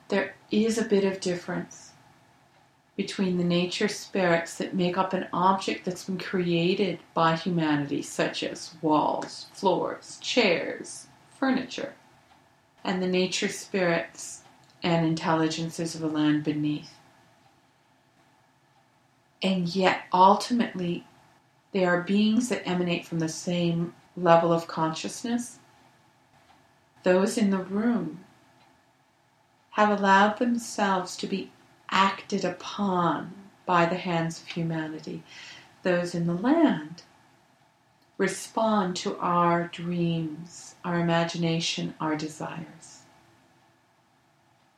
there is a bit of difference between the nature spirits that make up an object that's been created by humanity, such as walls, floors, chairs, furniture, and the nature spirits and intelligences of the land beneath. And yet, ultimately, they are beings that emanate from the same level of consciousness. Those in the room have allowed themselves to be acted upon by the hands of humanity. Those in the land respond to our dreams, our imagination, our desires.